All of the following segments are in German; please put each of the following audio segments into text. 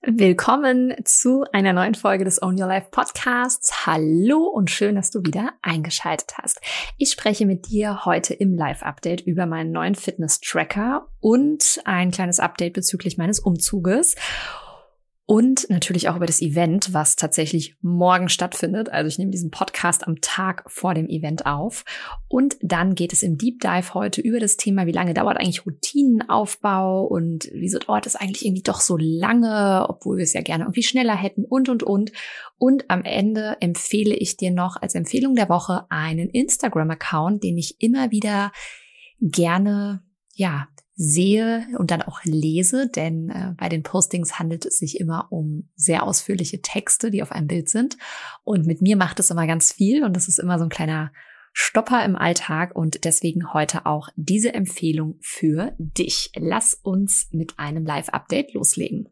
Willkommen zu einer neuen Folge des Own Your Life Podcasts. Hallo und schön, dass du wieder eingeschaltet hast. Ich spreche mit dir heute im Live-Update über meinen neuen Fitness-Tracker und ein kleines Update bezüglich meines Umzuges. Und natürlich auch über das Event, was tatsächlich morgen stattfindet. Also ich nehme diesen Podcast am Tag vor dem Event auf. Und dann geht es im Deep Dive heute über das Thema, wie lange dauert eigentlich Routinenaufbau und wieso dauert es eigentlich irgendwie doch so lange, obwohl wir es ja gerne irgendwie schneller hätten und. Und am Ende empfehle ich dir noch als Empfehlung der Woche einen Instagram-Account, den ich immer wieder gerne, sehe und dann auch lese, denn bei den Postings handelt es sich immer um sehr ausführliche Texte, die auf einem Bild sind. Und mit mir macht es immer ganz viel und das ist immer so ein kleiner Stopper im Alltag und deswegen heute auch diese Empfehlung für dich. Lass uns mit einem Live-Update loslegen.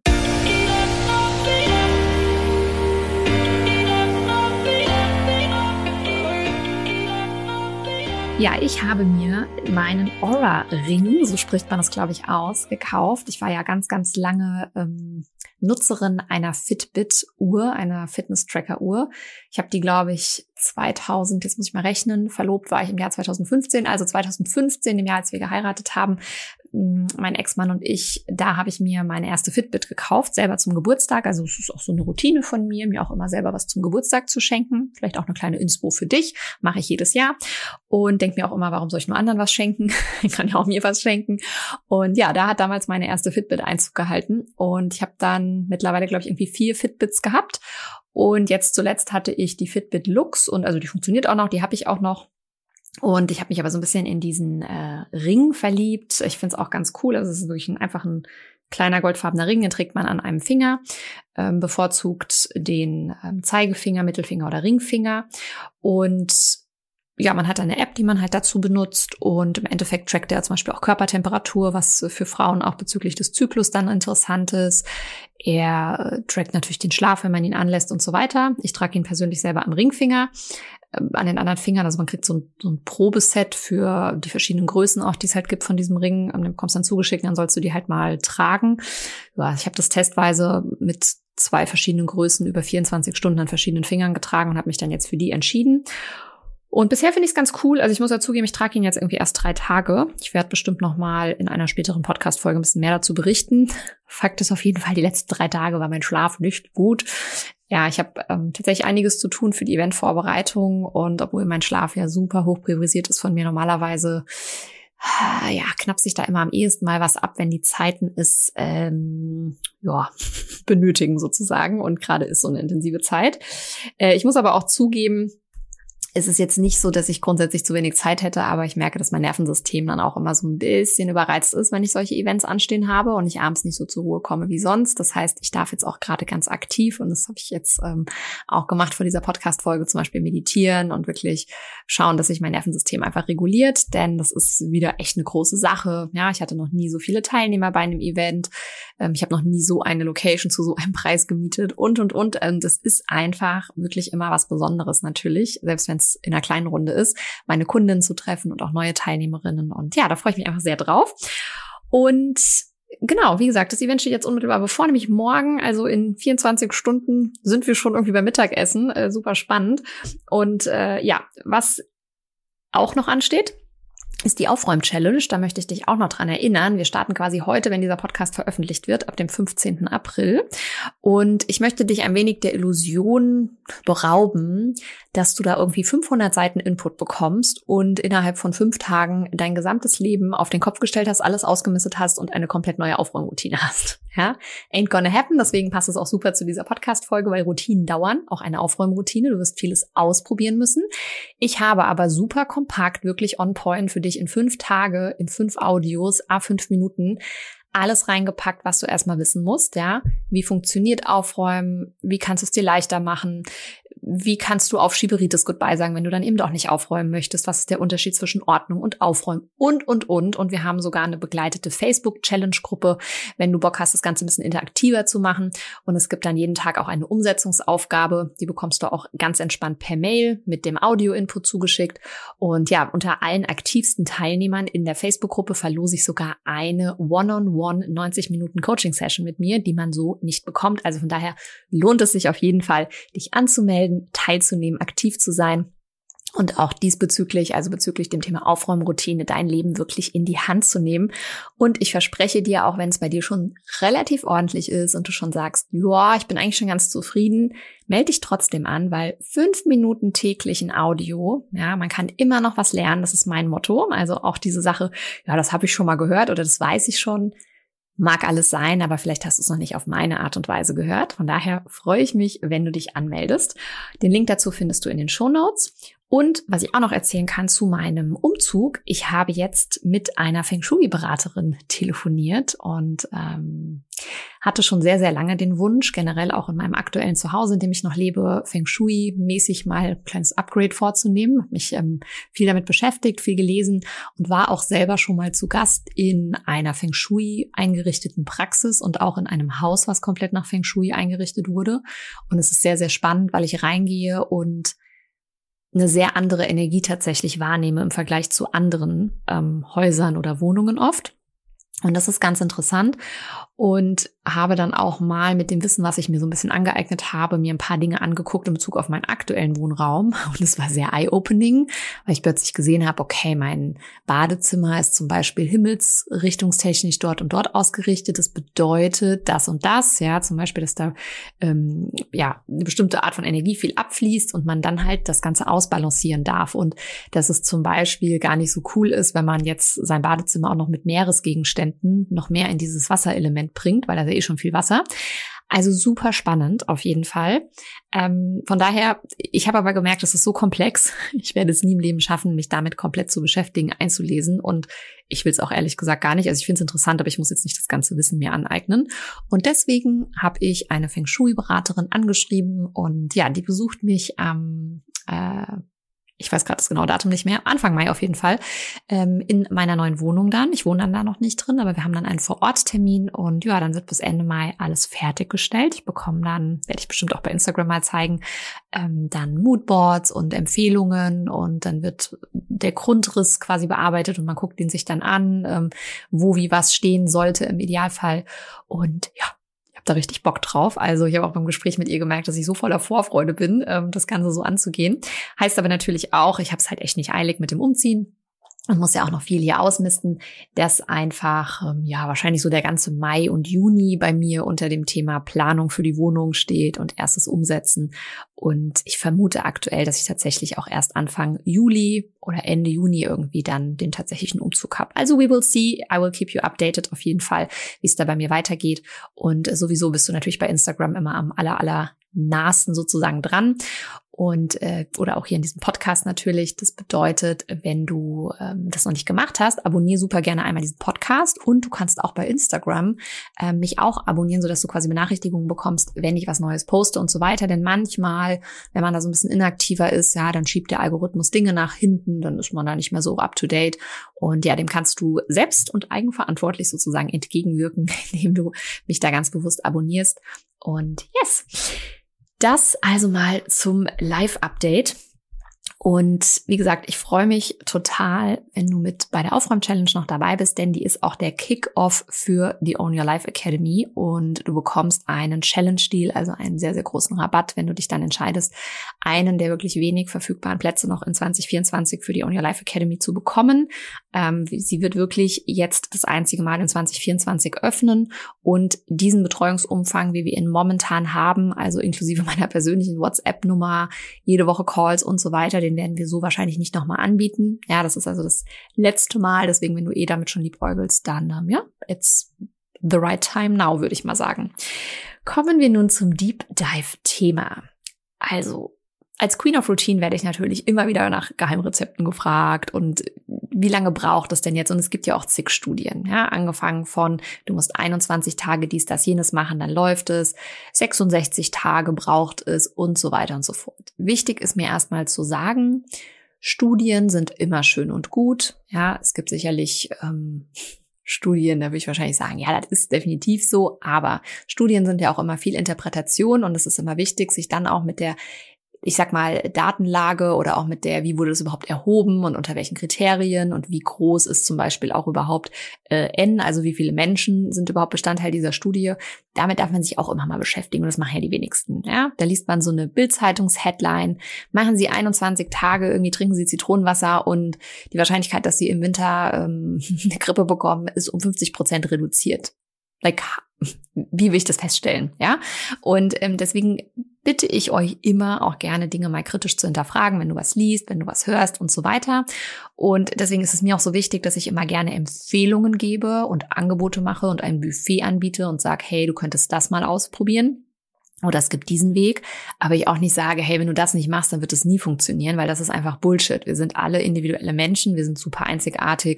Ja, ich habe mir meinen Oura-Ring, so spricht man das, glaube ich, aus, gekauft. Ich war ja ganz, ganz lange Nutzerin einer Fitbit-Uhr, einer Fitness-Tracker-Uhr. Ich habe die, glaube ich, 2000, jetzt muss ich mal rechnen, verlobt war ich im Jahr 2015, also 2015, im Jahr, als wir geheiratet haben, mein Ex-Mann und ich, da habe ich mir meine erste Fitbit gekauft, selber zum Geburtstag. Also es ist auch so eine Routine von mir auch immer selber was zum Geburtstag zu schenken. Vielleicht auch eine kleine Inspo für dich, mache ich jedes Jahr. Und denke mir auch immer, warum soll ich nur anderen was schenken? Ich kann ja auch mir was schenken. Und ja, da hat damals meine erste Fitbit Einzug gehalten. Und ich habe dann mittlerweile, glaube ich, irgendwie 4 Fitbits gehabt. Und jetzt zuletzt hatte ich die Fitbit Lux und also die funktioniert auch noch, die habe ich auch noch. Und ich habe mich aber so ein bisschen in diesen Ring verliebt. Ich finde es auch ganz cool. Also es ist wirklich einfach ein kleiner goldfarbener Ring, den trägt man an einem Finger, bevorzugt den Zeigefinger, Mittelfinger oder Ringfinger. Und ja, man hat eine App, die man halt dazu benutzt und im Endeffekt trackt er zum Beispiel auch Körpertemperatur, was für Frauen auch bezüglich des Zyklus dann interessant ist. Er trackt natürlich den Schlaf, wenn man ihn anlässt und so weiter. Ich trage ihn persönlich selber am Ringfinger. An den anderen Fingern, also man kriegt so ein Probeset für die verschiedenen Größen auch, die es halt gibt von diesem Ring. Du bekommst dann zugeschickt, dann sollst du die halt mal tragen. Ja, ich habe das testweise mit 2 verschiedenen Größen über 24 Stunden an verschiedenen Fingern getragen und habe mich dann jetzt für die entschieden. Und bisher finde ich es ganz cool. Also ich muss dazugeben, ich trage ihn jetzt irgendwie erst 3 Tage. Ich werde bestimmt noch mal in einer späteren Podcast-Folge ein bisschen mehr dazu berichten. Fakt ist auf jeden Fall, die letzten 3 Tage war mein Schlaf nicht gut. Ja, ich habe tatsächlich einiges zu tun für die Eventvorbereitung. Und obwohl mein Schlaf ja super hoch priorisiert ist von mir normalerweise, knappt sich da immer am ehesten mal was ab, wenn die Zeiten es benötigen sozusagen. Und gerade ist so eine intensive Zeit. Ich muss aber auch zugeben, es ist jetzt nicht so, dass ich grundsätzlich zu wenig Zeit hätte, aber ich merke, dass mein Nervensystem dann auch immer so ein bisschen überreizt ist, wenn ich solche Events anstehen habe und ich abends nicht so zur Ruhe komme wie sonst. Das heißt, ich darf jetzt auch gerade ganz aktiv, und das habe ich jetzt auch gemacht vor dieser Podcast-Folge, zum Beispiel meditieren und wirklich schauen, dass sich mein Nervensystem einfach reguliert, denn das ist wieder echt eine große Sache. Ja, ich hatte noch nie so viele Teilnehmer bei einem Event. Ich habe noch nie so eine Location zu so einem Preis gemietet und. Das ist einfach wirklich immer was Besonderes natürlich, selbst wenn es in einer kleinen Runde ist, meine Kundinnen zu treffen und auch neue Teilnehmerinnen. Und ja, da freue ich mich einfach sehr drauf. Und genau, wie gesagt, das Event steht jetzt unmittelbar bevor, nämlich morgen, also in 24 Stunden sind wir schon irgendwie beim Mittagessen. Super spannend. Und was auch noch ansteht, ist die Aufräum-Challenge. Da möchte ich dich auch noch dran erinnern. Wir starten quasi heute, wenn dieser Podcast veröffentlicht wird, ab dem 15. April. Und ich möchte dich ein wenig der Illusion berauben, dass du da irgendwie 500 Seiten Input bekommst und innerhalb von 5 Tagen dein gesamtes Leben auf den Kopf gestellt hast, alles ausgemistet hast und eine komplett neue Aufräumroutine hast. Ja, ain't gonna happen. Deswegen passt es auch super zu dieser Podcast-Folge, weil Routinen dauern, auch eine Aufräumroutine. Du wirst vieles ausprobieren müssen. Ich habe aber super kompakt, wirklich on point für dich in 5 Tage, in 5 Audios, 5 Minuten, alles reingepackt, was du erstmal wissen musst, ja. Wie funktioniert Aufräumen? Wie kannst du es dir leichter machen? wie kannst du auf Schieberitis Goodbye sagen, wenn du dann eben doch nicht aufräumen möchtest? Was ist der Unterschied zwischen Ordnung und Aufräumen? Und. Und wir haben sogar eine begleitete Facebook-Challenge-Gruppe, wenn du Bock hast, das Ganze ein bisschen interaktiver zu machen. Und es gibt dann jeden Tag auch eine Umsetzungsaufgabe. Die bekommst du auch ganz entspannt per Mail mit dem Audio-Input zugeschickt. Und ja, unter allen aktivsten Teilnehmern in der Facebook-Gruppe verlose ich sogar eine One-on-One 90 Minuten Coaching-Session mit mir, die man so nicht bekommt. Also von daher lohnt es sich auf jeden Fall, dich anzumelden, teilzunehmen, aktiv zu sein und auch diesbezüglich, also bezüglich dem Thema Aufräumroutine, dein Leben wirklich in die Hand zu nehmen. Und ich verspreche dir, auch wenn es bei dir schon relativ ordentlich ist und du schon sagst, ja, ich bin eigentlich schon ganz zufrieden, melde dich trotzdem an, weil 5 Minuten täglich in Audio, ja, man kann immer noch was lernen, das ist mein Motto. Also auch diese Sache, ja, das habe ich schon mal gehört oder das weiß ich schon, mag alles sein, aber vielleicht hast du es noch nicht auf meine Art und Weise gehört. Von daher freue ich mich, wenn du dich anmeldest. Den Link dazu findest du in den Shownotes. Und was ich auch noch erzählen kann zu meinem Umzug, ich habe jetzt mit einer Feng Shui-Beraterin telefoniert und hatte schon sehr, sehr lange den Wunsch, generell auch in meinem aktuellen Zuhause, in dem ich noch lebe, Feng Shui-mäßig mal ein kleines Upgrade vorzunehmen. Habe mich viel damit beschäftigt, viel gelesen und war auch selber schon mal zu Gast in einer Feng Shui eingerichteten Praxis und auch in einem Haus, was komplett nach Feng Shui eingerichtet wurde. Und es ist sehr, sehr spannend, weil ich reingehe und eine sehr andere Energie tatsächlich wahrnehme im Vergleich zu anderen Häusern oder Wohnungen oft. Und das ist ganz interessant und habe dann auch mal mit dem Wissen, was ich mir so ein bisschen angeeignet habe, mir ein paar Dinge angeguckt in Bezug auf meinen aktuellen Wohnraum. Und es war sehr eye-opening, weil ich plötzlich gesehen habe, okay, mein Badezimmer ist zum Beispiel himmelsrichtungstechnisch dort und dort ausgerichtet. Das bedeutet das und das, ja, zum Beispiel, dass da eine bestimmte Art von Energie viel abfließt und man dann halt das Ganze ausbalancieren darf. Und dass es zum Beispiel gar nicht so cool ist, wenn man jetzt sein Badezimmer auch noch mit Meeresgegenständen noch mehr in dieses Wasserelement bringt, weil da ist schon viel Wasser. Also super spannend auf jeden Fall. Von daher, ich habe aber gemerkt, das ist so komplex. Ich werde es nie im Leben schaffen, mich damit komplett zu beschäftigen, einzulesen. Und ich will es auch ehrlich gesagt gar nicht. Also ich finde es interessant, aber ich muss jetzt nicht das ganze Wissen mir aneignen. Und deswegen habe ich eine Feng Shui-Beraterin angeschrieben und ja, die besucht mich am ich weiß gerade das genaue Datum nicht mehr, Anfang Mai auf jeden Fall, in meiner neuen Wohnung dann. Ich wohne dann da noch nicht drin, aber wir haben dann einen Vor-Ort-Termin und ja, dann wird bis Ende Mai alles fertiggestellt. Ich bekomme dann, werde ich bestimmt auch bei Instagram mal zeigen, dann Moodboards und Empfehlungen und dann wird der Grundriss quasi bearbeitet und man guckt ihn sich dann an, wo wie was stehen sollte im Idealfall und ja, da richtig Bock drauf. Also ich habe auch beim Gespräch mit ihr gemerkt, dass ich so voller Vorfreude bin, das Ganze so anzugehen. Heißt aber natürlich auch, ich habe es halt echt nicht eilig mit dem Umziehen und muss ja auch noch viel hier ausmisten, dass einfach wahrscheinlich so der ganze Mai und Juni bei mir unter dem Thema Planung für die Wohnung steht und erstes Umsetzen. Und ich vermute aktuell, dass ich tatsächlich auch erst Anfang Juli oder Ende Juni irgendwie dann den tatsächlichen Umzug habe. Also we will see, I will keep you updated auf jeden Fall, wie es da bei mir weitergeht. Und sowieso bist du natürlich bei Instagram immer am allernahesten sozusagen dran. Und oder auch hier in diesem Podcast natürlich. Das bedeutet, wenn du das noch nicht gemacht hast, abonniere super gerne einmal diesen Podcast und du kannst auch bei Instagram mich auch abonnieren, sodass du quasi Benachrichtigungen bekommst, wenn ich was Neues poste und so weiter. Denn manchmal, wenn man da so ein bisschen inaktiver ist, ja, dann schiebt der Algorithmus Dinge nach hinten, dann ist man da nicht mehr so up to date. Und ja, dem kannst du selbst und eigenverantwortlich sozusagen entgegenwirken, indem du mich da ganz bewusst abonnierst. Und yes! Das also mal zum Live-Update. Und wie gesagt, ich freue mich total, wenn du mit bei der Aufräum-Challenge noch dabei bist, denn die ist auch der Kick-Off für die Own Your Life Academy und du bekommst einen Challenge-Deal, also einen sehr, sehr großen Rabatt, wenn du dich dann entscheidest, einen der wirklich wenig verfügbaren Plätze noch in 2024 für die Own Your Life Academy zu bekommen. Sie wird wirklich jetzt das einzige Mal in 2024 öffnen und diesen Betreuungsumfang, wie wir ihn momentan haben, also inklusive meiner persönlichen WhatsApp-Nummer, jede Woche Calls und so weiter, den werden wir so wahrscheinlich nicht nochmal anbieten. Ja, das ist also das letzte Mal. Deswegen, wenn du damit schon liebäugelst, dann, it's the right time now, würde ich mal sagen. Kommen wir nun zum Deep Dive Thema. Also, Als Queen of Routine werde ich natürlich immer wieder nach Geheimrezepten gefragt und wie lange braucht es denn jetzt? Und es gibt ja auch zig Studien, ja, angefangen von, du musst 21 Tage dies, das, jenes machen, dann läuft es, 66 Tage braucht es und so weiter und so fort. Wichtig ist mir erstmal zu sagen, Studien sind immer schön und gut, ja, es gibt sicherlich Studien, da würde ich wahrscheinlich sagen, ja, das ist definitiv so, aber Studien sind ja auch immer viel Interpretation und es ist immer wichtig, sich dann auch mit der, ich sag mal, Datenlage oder auch mit der, wie wurde das überhaupt erhoben und unter welchen Kriterien und wie groß ist zum Beispiel auch überhaupt N, also wie viele Menschen sind überhaupt Bestandteil dieser Studie. Damit darf man sich auch immer mal beschäftigen und das machen ja die wenigsten. Ja? Da liest man so eine Bild-Zeitungs-Headline, machen Sie 21 Tage, irgendwie trinken Sie Zitronenwasser und die Wahrscheinlichkeit, dass Sie im Winter eine Grippe bekommen, ist um 50% reduziert. Like, wie will ich das feststellen, ja? Und deswegen bitte ich euch immer auch gerne Dinge mal kritisch zu hinterfragen, wenn du was liest, wenn du was hörst und so weiter. Und deswegen ist es mir auch so wichtig, dass ich immer gerne Empfehlungen gebe und Angebote mache und ein Buffet anbiete und sage, hey, du könntest das mal ausprobieren. Oder es gibt diesen Weg, aber ich auch nicht sage, hey, wenn du das nicht machst, dann wird es nie funktionieren, weil das ist einfach Bullshit. Wir sind alle individuelle Menschen, wir sind super einzigartig.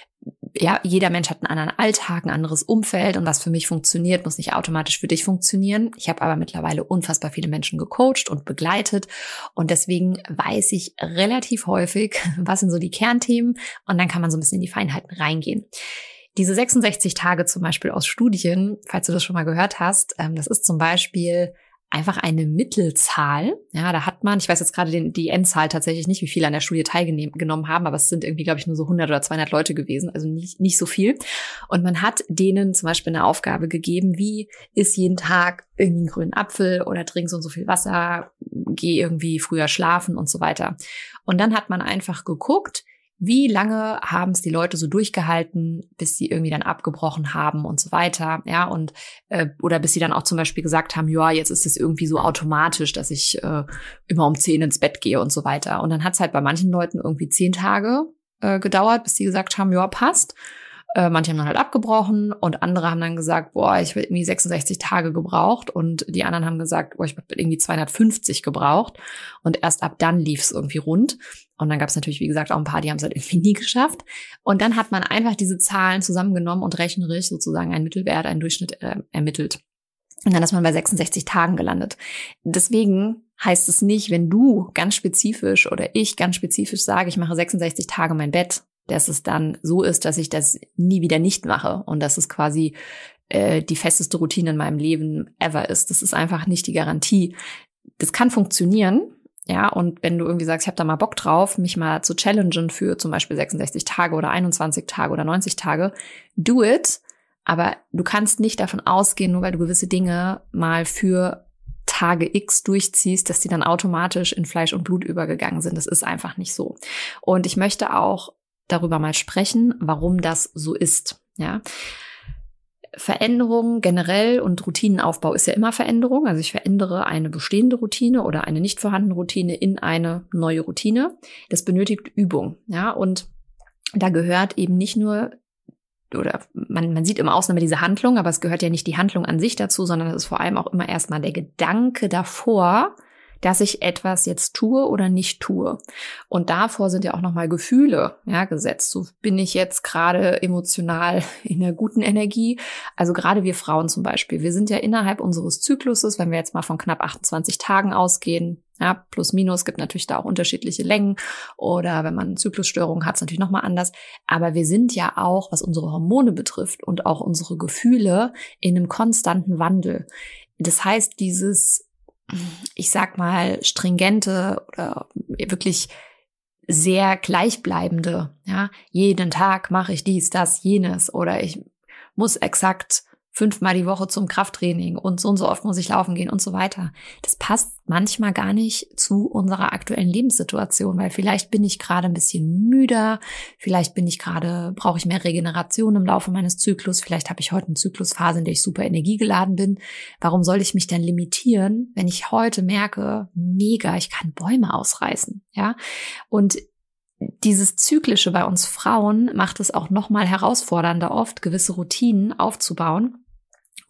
Ja, jeder Mensch hat einen anderen Alltag, ein anderes Umfeld und was für mich funktioniert, muss nicht automatisch für dich funktionieren. Ich habe aber mittlerweile unfassbar viele Menschen gecoacht und begleitet und deswegen weiß ich relativ häufig, was sind so die Kernthemen und dann kann man so ein bisschen in die Feinheiten reingehen. Diese 66 Tage zum Beispiel aus Studien, falls du das schon mal gehört hast, das ist zum Beispiel einfach eine Mittelzahl. Ja, da hat man, ich weiß jetzt gerade die Endzahl tatsächlich nicht, wie viele an der Studie teilgenommen haben, aber es sind irgendwie, glaube ich, nur so 100 oder 200 Leute gewesen, also nicht so viel. Und man hat denen zum Beispiel eine Aufgabe gegeben, wie isst jeden Tag irgendwie einen grünen Apfel oder trink so und so viel Wasser, geh irgendwie früher schlafen und so weiter. Und dann hat man einfach geguckt, wie lange haben es die Leute so durchgehalten, bis sie irgendwie dann abgebrochen haben und so weiter, ja, und oder bis sie dann auch zum Beispiel gesagt haben, ja, jetzt ist es irgendwie so automatisch, dass ich immer um 10 ins Bett gehe und so weiter. Und dann hat es halt bei manchen Leuten irgendwie 10 Tage gedauert, bis sie gesagt haben, ja, passt. Manche haben dann halt abgebrochen und andere haben dann gesagt, boah, ich habe irgendwie 66 Tage gebraucht und die anderen haben gesagt, boah, ich habe irgendwie 250 gebraucht und erst ab dann lief es irgendwie rund. Und dann gab es natürlich, wie gesagt, auch ein paar, die haben es halt irgendwie nie geschafft. Und dann hat man einfach diese Zahlen zusammengenommen und rechnerisch sozusagen einen Mittelwert, einen Durchschnitt ermittelt. Und dann ist man bei 66 Tagen gelandet. Deswegen heißt es nicht, wenn du ganz spezifisch oder ich ganz spezifisch sage, ich mache 66 Tage mein Bett, dass es dann so ist, dass ich das nie wieder nicht mache und dass es quasi die festeste Routine in meinem Leben ever ist. Das ist einfach nicht die Garantie. Das kann funktionieren, ja, und wenn du irgendwie sagst, ich habe da mal Bock drauf, mich mal zu challengen für zum Beispiel 66 Tage oder 21 Tage oder 90 Tage, do it, aber du kannst nicht davon ausgehen, nur weil du gewisse Dinge mal für Tage X durchziehst, dass die dann automatisch in Fleisch und Blut übergegangen sind. Das ist einfach nicht so. Und ich möchte auch darüber mal sprechen, warum das so ist. Ja, Veränderung generell und Routinenaufbau ist ja immer Veränderung. Also ich verändere eine bestehende Routine oder eine nicht vorhandene Routine in eine neue Routine. Das benötigt Übung. Ja, und da gehört eben nicht nur, oder man sieht immer außen immer diese Handlung, aber es gehört ja nicht die Handlung an sich dazu, sondern es ist vor allem auch immer erstmal der Gedanke davor, dass ich etwas jetzt tue oder nicht tue. Und davor sind ja auch nochmal Gefühle, ja, gesetzt. So bin ich jetzt gerade emotional in der guten Energie. Also gerade wir Frauen zum Beispiel, wir sind ja innerhalb unseres Zykluses, wenn wir jetzt mal von knapp 28 Tagen ausgehen, ja, plus minus, gibt natürlich da auch unterschiedliche Längen. Oder wenn man Zyklusstörungen hat, ist natürlich nochmal anders. Aber wir sind ja auch, was unsere Hormone betrifft und auch unsere Gefühle, in einem konstanten Wandel. Das heißt, dieses, ich sag mal, stringente oder wirklich sehr gleichbleibende, ja, jeden Tag mache ich dies, das, jenes oder ich muss exakt 5-mal die Woche zum Krafttraining und so oft muss ich laufen gehen und so weiter. Das passt manchmal gar nicht zu unserer aktuellen Lebenssituation, weil vielleicht bin ich gerade ein bisschen müder, vielleicht brauche ich mehr Regeneration im Laufe meines Zyklus, vielleicht habe ich heute eine Zyklusphase, in der ich super energiegeladen bin. Warum soll ich mich dann limitieren, wenn ich heute merke, mega, ich kann Bäume ausreißen, ja? Und dieses Zyklische bei uns Frauen macht es auch noch mal herausfordernder, oft gewisse Routinen aufzubauen.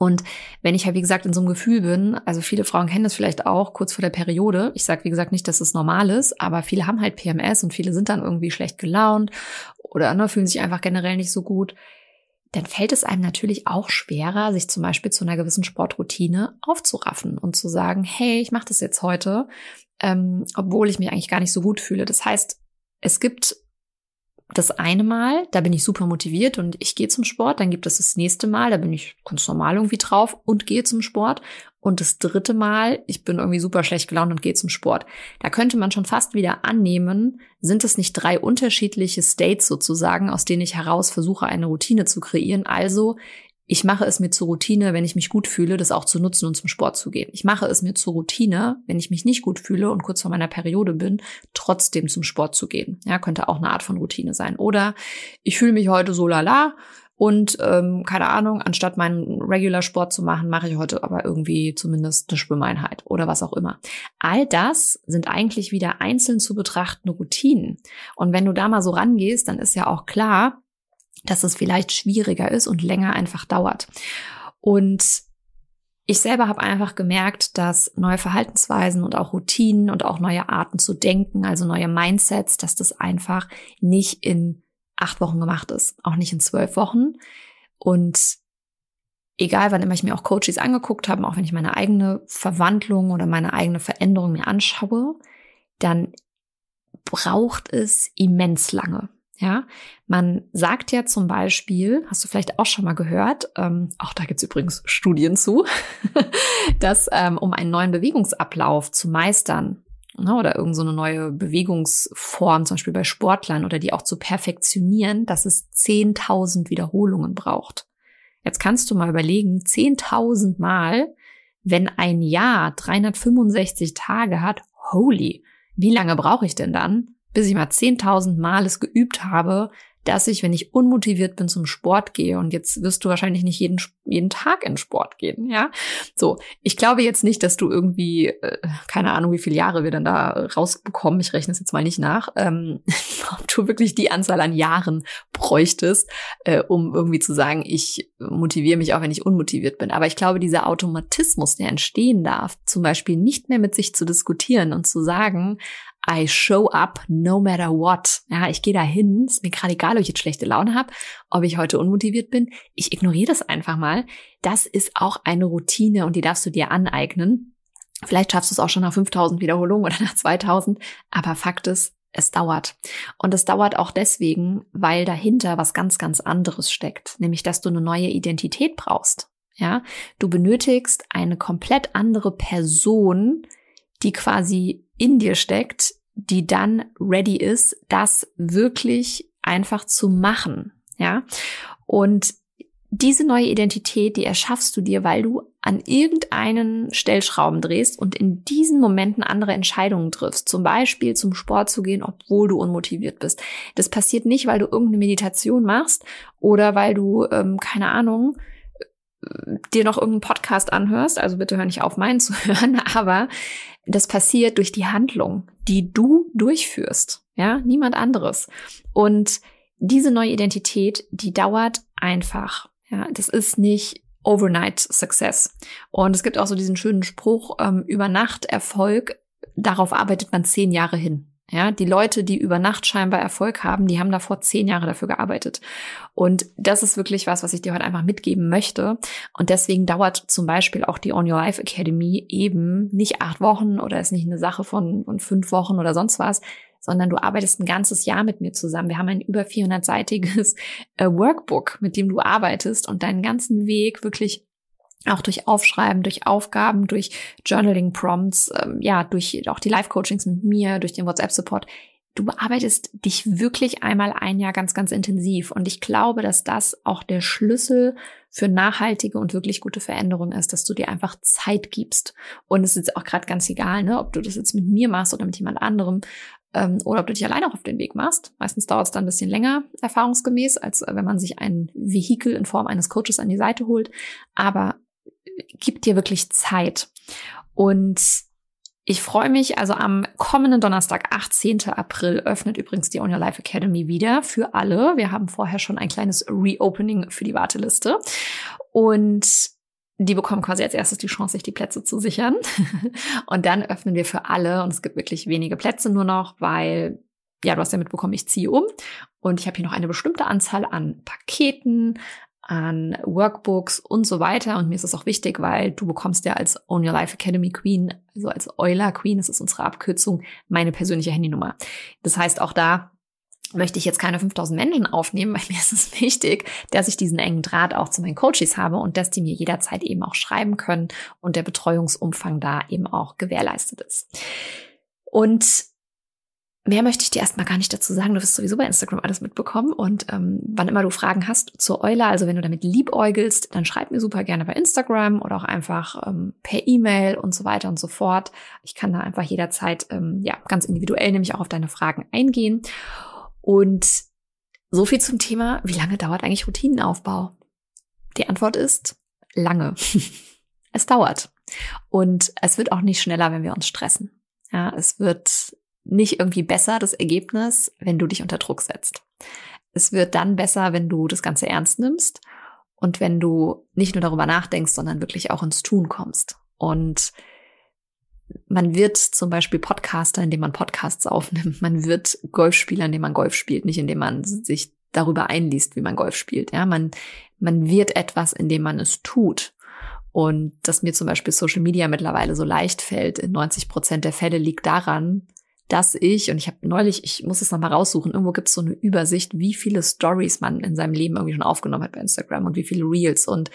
Und wenn ich halt, wie gesagt, in so einem Gefühl bin, also viele Frauen kennen das vielleicht auch, kurz vor der Periode, ich sage, wie gesagt, nicht, dass es normal ist, aber viele haben halt PMS und viele sind dann irgendwie schlecht gelaunt oder fühlen sich einfach generell nicht so gut, dann fällt es einem natürlich auch schwerer, sich zum Beispiel zu einer gewissen Sportroutine aufzuraffen und zu sagen, hey, ich mache das jetzt heute, obwohl ich mich eigentlich gar nicht so gut fühle. Das heißt, es gibt das eine Mal, da bin ich super motiviert und ich gehe zum Sport. Dann gibt es das nächste Mal, da bin ich ganz normal irgendwie drauf und gehe zum Sport. Und das dritte Mal, ich bin irgendwie super schlecht gelaunt und gehe zum Sport. Da könnte man schon fast wieder annehmen, sind es nicht 3 unterschiedliche States sozusagen, aus denen ich heraus versuche, eine Routine zu kreieren. Also ich mache es mir zur Routine, wenn ich mich gut fühle, das auch zu nutzen und zum Sport zu gehen. Ich mache es mir zur Routine, wenn ich mich nicht gut fühle und kurz vor meiner Periode bin, trotzdem zum Sport zu gehen. Ja, könnte auch eine Art von Routine sein. Oder ich fühle mich heute so lala und keine Ahnung, anstatt meinen Regular-Sport zu machen, mache ich heute aber irgendwie zumindest eine Schwimmeinheit oder was auch immer. All das sind eigentlich wieder einzeln zu betrachtende Routinen. Und wenn du da mal so rangehst, dann ist ja auch klar, dass es vielleicht schwieriger ist und länger einfach dauert. Und ich selber habe einfach gemerkt, dass neue Verhaltensweisen und auch Routinen und auch neue Arten zu denken, also neue Mindsets, dass das einfach nicht in 8 Wochen gemacht ist, auch nicht in 12 Wochen. Und egal, wann immer ich mir auch Coaches angeguckt habe, auch wenn ich meine eigene Verwandlung oder meine eigene Veränderung mir anschaue, dann braucht es immens lange. Ja, man sagt ja zum Beispiel, hast du vielleicht auch schon mal gehört, auch da gibt's übrigens Studien zu, dass um einen neuen Bewegungsablauf zu meistern, ne, oder irgend so eine neue Bewegungsform, zum Beispiel bei Sportlern, oder die auch zu perfektionieren, dass es 10.000 Wiederholungen braucht. Jetzt kannst du mal überlegen, 10.000 Mal, wenn ein Jahr 365 Tage hat, holy, wie lange brauche ich denn dann, bis ich mal 10.000 Mal es geübt habe, dass ich, wenn ich unmotiviert bin, zum Sport gehe. Und jetzt wirst du wahrscheinlich nicht jeden Tag in Sport gehen, ja? So, ich glaube jetzt nicht, dass du irgendwie, keine Ahnung, wie viele Jahre wir dann da rausbekommen, ich rechne es jetzt mal nicht nach, ob du wirklich die Anzahl an Jahren bräuchtest, um irgendwie zu sagen, ich motiviere mich auch, wenn ich unmotiviert bin. Aber ich glaube, dieser Automatismus, der entstehen darf, zum Beispiel nicht mehr mit sich zu diskutieren und zu sagen, I show up no matter what. Ja, ich gehe da hin, ist mir gerade egal, ob ich jetzt schlechte Laune habe, ob ich heute unmotiviert bin. Ich ignoriere das einfach mal. Das ist auch eine Routine und die darfst du dir aneignen. Vielleicht schaffst du es auch schon nach 5.000 Wiederholungen oder nach 2.000, aber Fakt ist, es dauert. Und es dauert auch deswegen, weil dahinter was ganz, ganz anderes steckt, nämlich dass du eine neue Identität brauchst. Ja, du benötigst eine komplett andere Person, die quasi in dir steckt, die dann ready ist, das wirklich einfach zu machen, ja. Und diese neue Identität, die erschaffst du dir, weil du an irgendeinen Stellschrauben drehst und in diesen Momenten andere Entscheidungen triffst. Zum Beispiel zum Sport zu gehen, obwohl du unmotiviert bist. Das passiert nicht, weil du irgendeine Meditation machst oder weil du, keine Ahnung, dir noch irgendeinen Podcast anhörst, also bitte hör nicht auf, meinen zu hören, aber das passiert durch die Handlung, die du durchführst, ja, niemand anderes. Und diese neue Identität, die dauert einfach, ja, das ist nicht Overnight Success. Und es gibt auch so diesen schönen Spruch, über Nacht Erfolg, darauf arbeitet man 10 Jahre hin. Ja, die Leute, die über Nacht scheinbar Erfolg haben, die haben davor 10 Jahre dafür gearbeitet. Und das ist wirklich was ich dir heute einfach mitgeben möchte. Und deswegen dauert zum Beispiel auch die On Your Life Academy eben nicht 8 Wochen oder ist nicht eine Sache von 5 Wochen oder sonst was, sondern du arbeitest ein ganzes Jahr mit mir zusammen. Wir haben ein über 400-seitiges Workbook, mit dem du arbeitest und deinen ganzen Weg wirklich auch durch Aufschreiben, durch Aufgaben, durch Journaling-Prompts, durch auch die Live-Coachings mit mir, durch den WhatsApp-Support. Du bearbeitest dich wirklich einmal ein Jahr ganz, ganz intensiv. Und ich glaube, dass das auch der Schlüssel für nachhaltige und wirklich gute Veränderung ist, dass du dir einfach Zeit gibst. Und es ist jetzt auch gerade ganz egal, ne, ob du das jetzt mit mir machst oder mit jemand anderem, oder ob du dich alleine auch auf den Weg machst. Meistens dauert es dann ein bisschen länger, erfahrungsgemäß, als wenn man sich ein Vehikel in Form eines Coaches an die Seite holt. Aber gib dir wirklich Zeit. Und ich freue mich, also am kommenden Donnerstag, 18. April, öffnet übrigens die On Your Life Academy wieder für alle. Wir haben vorher schon ein kleines Reopening für die Warteliste. Und die bekommen quasi als erstes die Chance, sich die Plätze zu sichern. Und dann öffnen wir für alle und es gibt wirklich wenige Plätze nur noch, weil, ja, du hast ja mitbekommen, ich ziehe um und ich habe hier noch eine bestimmte Anzahl an Paketen, an Workbooks und so weiter. Und mir ist es auch wichtig, weil du bekommst ja als Own Your Life Academy Queen, also als Euler Queen, das ist unsere Abkürzung, meine persönliche Handynummer. Das heißt, auch da möchte ich jetzt keine 5000 Menschen aufnehmen, weil mir ist es wichtig, dass ich diesen engen Draht auch zu meinen Coaches habe und dass die mir jederzeit eben auch schreiben können und der Betreuungsumfang da eben auch gewährleistet ist. Und mehr möchte ich dir erstmal gar nicht dazu sagen. Du wirst sowieso bei Instagram alles mitbekommen. Und wann immer du Fragen hast zur Euler, also wenn du damit liebäugelst, dann schreib mir super gerne bei Instagram oder auch einfach per E-Mail und so weiter und so fort. Ich kann da einfach jederzeit ganz individuell nämlich auch auf deine Fragen eingehen. Und so viel zum Thema, wie lange dauert eigentlich Routinenaufbau? Die Antwort ist lange. Es dauert. Und es wird auch nicht schneller, wenn wir uns stressen. Ja, es wird nicht irgendwie besser, das Ergebnis, wenn du dich unter Druck setzt. Es wird dann besser, wenn du das Ganze ernst nimmst und wenn du nicht nur darüber nachdenkst, sondern wirklich auch ins Tun kommst. Und man wird zum Beispiel Podcaster, indem man Podcasts aufnimmt. Man wird Golfspieler, indem man Golf spielt, nicht indem man sich darüber einliest, wie man Golf spielt. Ja, man wird etwas, indem man es tut. Und dass mir zum Beispiel Social Media mittlerweile so leicht fällt, in 90% der Fälle liegt daran, dass ich habe neulich, ich muss es nochmal raussuchen, irgendwo gibt es so eine Übersicht, wie viele Stories man in seinem Leben irgendwie schon aufgenommen hat bei Instagram und wie viele Reels. Und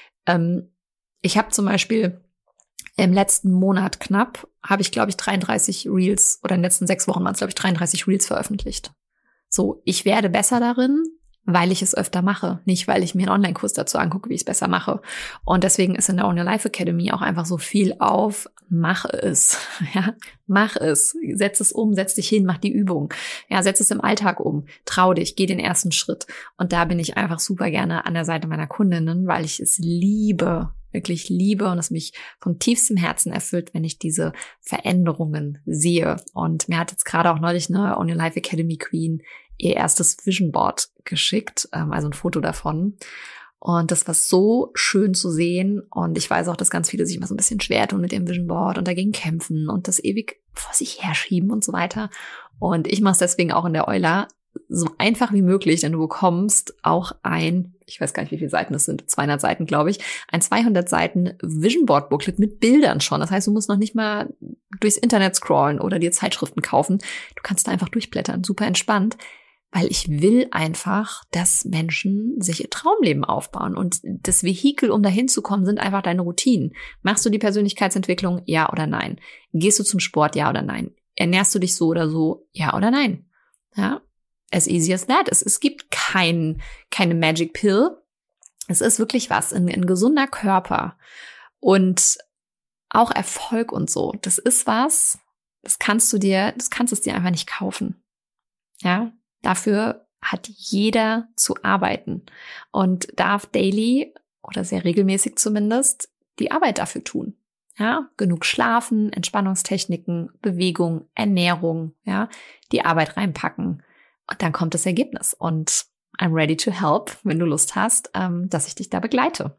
ich habe zum Beispiel im letzten Monat knapp, habe ich, glaube ich, 33 Reels, oder in den letzten 6 Wochen waren es, glaube ich, 33 Reels veröffentlicht. So, ich werde besser darin, weil ich es öfter mache, nicht weil ich mir einen Online-Kurs dazu angucke, wie ich es besser mache. Und deswegen ist in der Own Your Life Academy auch einfach so viel auf, mach es, ja, mach es, setz es um, setz dich hin, mach die Übung, ja, setz es im Alltag um, trau dich, geh den ersten Schritt. Und da bin ich einfach super gerne an der Seite meiner Kundinnen, weil ich es liebe, wirklich liebe und es mich von tiefstem Herzen erfüllt, wenn ich diese Veränderungen sehe. Und mir hat jetzt gerade auch neulich eine Own Your Life Academy Queen ihr erstes Vision Board geschickt, also ein Foto davon. Und das war so schön zu sehen. Und ich weiß auch, dass ganz viele sich immer so ein bisschen schwer tun mit dem Vision Board und dagegen kämpfen und das ewig vor sich herschieben und so weiter. Und ich mache es deswegen auch in der Euler so einfach wie möglich, denn du bekommst auch ich weiß gar nicht, wie viele Seiten es sind, 200 Seiten, glaube ich, ein 200 Seiten Vision Board Booklet mit Bildern schon. Das heißt, du musst noch nicht mal durchs Internet scrollen oder dir Zeitschriften kaufen. Du kannst da einfach durchblättern, super entspannt. Weil ich will einfach, dass Menschen sich ihr Traumleben aufbauen. Und das Vehikel, um dahin zu kommen, sind einfach deine Routinen. Machst du die Persönlichkeitsentwicklung? Ja oder nein? Gehst du zum Sport? Ja oder nein? Ernährst du dich so oder so? Ja oder nein? Ja, as easy as that. Es gibt keine Magic Pill. Es ist wirklich was, ein gesunder Körper und auch Erfolg und so. Das ist was, das kannst es dir einfach nicht kaufen. Ja, dafür hat jeder zu arbeiten und darf daily oder sehr regelmäßig zumindest die Arbeit dafür tun. Ja, genug schlafen, Entspannungstechniken, Bewegung, Ernährung, ja, die Arbeit reinpacken und dann kommt das Ergebnis und I'm ready to help, wenn du Lust hast, dass ich dich da begleite.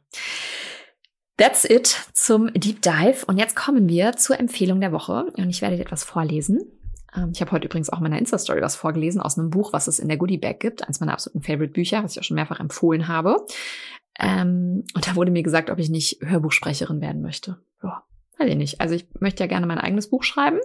That's it zum Deep Dive und jetzt kommen wir zur Empfehlung der Woche und ich werde dir etwas vorlesen. Ich habe heute übrigens auch in meiner Insta-Story was vorgelesen aus einem Buch, was es in der Goodie-Bag gibt. Eins meiner absoluten Favorite-Bücher, was ich auch schon mehrfach empfohlen habe. Und da wurde mir gesagt, ob ich nicht Hörbuchsprecherin werden möchte. Ja, weiß ich nicht. Also ich möchte ja gerne mein eigenes Buch schreiben.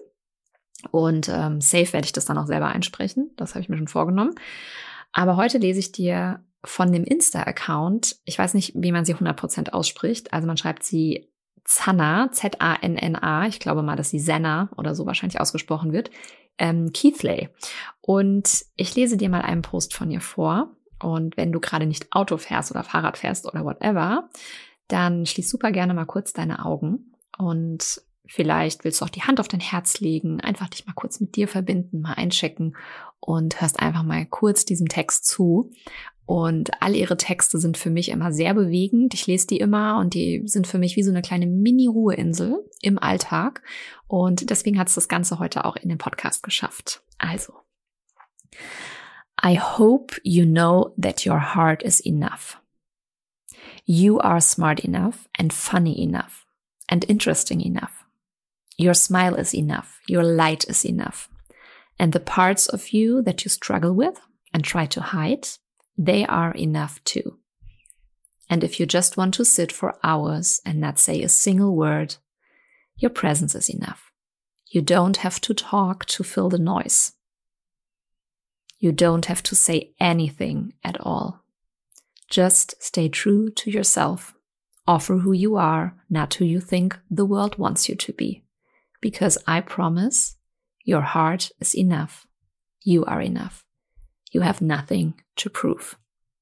Und safe werde ich das dann auch selber einsprechen. Das habe ich mir schon vorgenommen. Aber heute lese ich dir von dem Insta-Account, ich weiß nicht, wie man sie 100% ausspricht. Also man schreibt sie Zanna, Z-A-N-N-A, ich glaube mal, dass sie Zanna oder so wahrscheinlich ausgesprochen wird, Keithley. Und ich lese dir mal einen Post von ihr vor. Und wenn du gerade nicht Auto fährst oder Fahrrad fährst oder whatever, dann schließ super gerne mal kurz deine Augen. Und vielleicht willst du auch die Hand auf dein Herz legen, einfach dich mal kurz mit dir verbinden, mal einchecken und hörst einfach mal kurz diesem Text zu. Und all ihre Texte sind für mich immer sehr bewegend. Ich lese die immer und die sind für mich wie so eine kleine Mini-Ruheinsel im Alltag. Und deswegen hat es das Ganze heute auch in den Podcast geschafft. Also, I hope you know that your heart is enough. You are smart enough and funny enough and interesting enough. Your smile is enough. Your light is enough. And the parts of you that you struggle with and try to hide, they are enough too. And if you just want to sit for hours and not say a single word, your presence is enough. You don't have to talk to fill the noise. You don't have to say anything at all. Just stay true to yourself. Offer who you are, not who you think the world wants you to be. Because I promise, your heart is enough. You are enough. You have nothing to prove.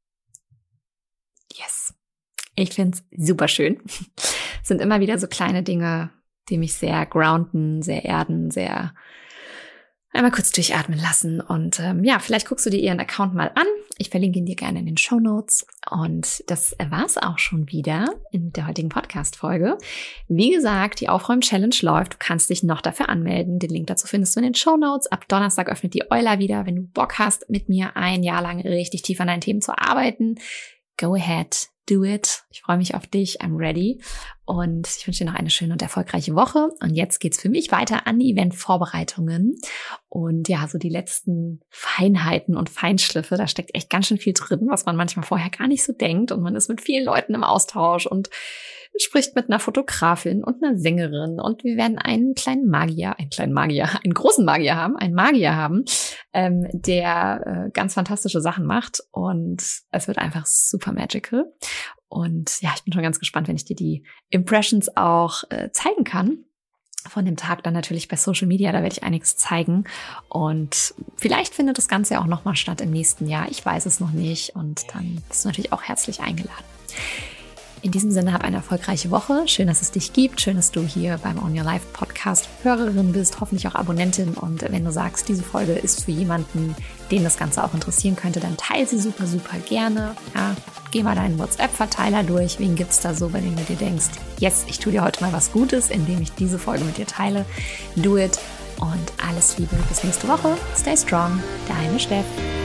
Yes. Ich finde es super schön. Es sind immer wieder so kleine Dinge, die mich sehr grounden, sehr erden, sehr einmal kurz durchatmen lassen. Und vielleicht guckst du dir ihren Account mal an. Ich verlinke ihn dir gerne in den Shownotes. Und das war's auch schon wieder in der heutigen Podcast-Folge. Wie gesagt, die Aufräumen-Challenge läuft. Du kannst dich noch dafür anmelden. Den Link dazu findest du in den Shownotes. Ab Donnerstag öffnet die Euler wieder. Wenn du Bock hast, mit mir ein Jahr lang richtig tief an deinen Themen zu arbeiten, go ahead. Do it. Ich freue mich auf dich. I'm ready. Und ich wünsche dir noch eine schöne und erfolgreiche Woche. Und jetzt geht's für mich weiter an die Eventvorbereitungen. Und ja, so die letzten Feinheiten und Feinschliffe, da steckt echt ganz schön viel drin, was man manchmal vorher gar nicht so denkt. Und man ist mit vielen Leuten im Austausch und spricht mit einer Fotografin und einer Sängerin. Und wir werden einen großen Magier haben, der ganz fantastische Sachen macht. Und es wird einfach super magical. Und ja, ich bin schon ganz gespannt, wenn ich dir die Impressions auch zeigen kann. Von dem Tag dann natürlich bei Social Media, da werde ich einiges zeigen. Und vielleicht findet das Ganze auch nochmal statt im nächsten Jahr. Ich weiß es noch nicht. Und dann bist du natürlich auch herzlich eingeladen. In diesem Sinne, hab eine erfolgreiche Woche. Schön, dass es dich gibt. Schön, dass du hier beim Own Your Life Podcast Hörerin bist, hoffentlich auch Abonnentin. Und wenn du sagst, diese Folge ist für jemanden, den das Ganze auch interessieren könnte, dann teile sie super, super gerne. Ja, geh mal deinen WhatsApp-Verteiler durch. Wen gibt's da so, bei dem du dir denkst, yes, ich tue dir heute mal was Gutes, indem ich diese Folge mit dir teile. Do it. Und alles Liebe. Bis nächste Woche. Stay strong. Deine Steff.